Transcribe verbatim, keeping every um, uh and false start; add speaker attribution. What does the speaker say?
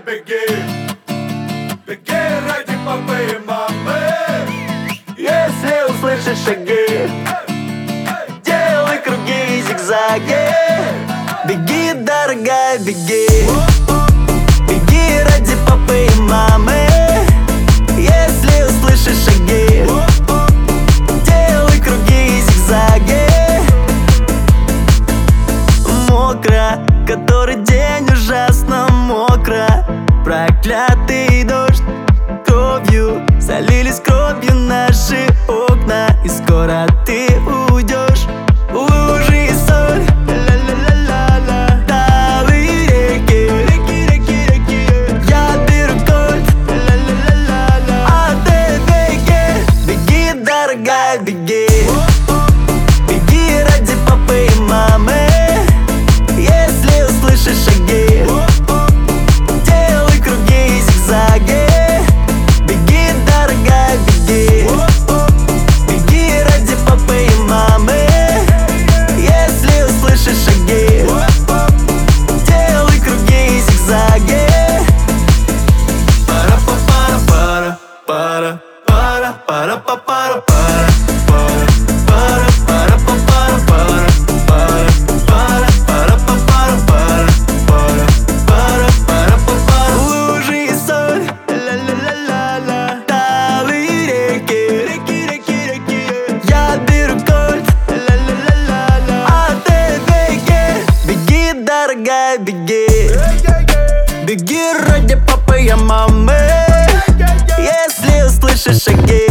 Speaker 1: беги, беги ради папы и мамы.
Speaker 2: Если услышишь шаги, делай круги и зигзаги. Беги, дорогая, беги, беги ради папы и мамы. Если услышишь шаги, делай круги и зигзаги. Мокро, который день ужасно мокро. Проклятый дождь, кровью залились кровью наши окна. И скоро ты уйдешь в лужи и соль. Ла-ла-ла-ла-ла. Талые реки, реки, реки, реки. Я беру кольт. Ла-ла-ла-ла-ла. А ты беги, беги, дорогая, беги. Беги ради папы и мамы. Если услышишь шаги, делай круги и зигзаги. Беги, дорогая, беги. Беги ради папы и мамы. Если услышишь шаги, делай круги и зигзаги. Пара-па-пара-пара, пара, пара, пара-па-пара-пара, пара, пара, пара-па-пара-пара, пара, пара, пара-па-пара-пара, пара, пара, пара-па-пара. Лужи и соль, ла-ла-ла-ла-ла. Талые реки, реки, реки, реки. Я беру кольт, ла-ла-ла-ла-ла. А ты беги, беги, дорогая, беги. Беги ради папы и мамы. Если услышишь шаги,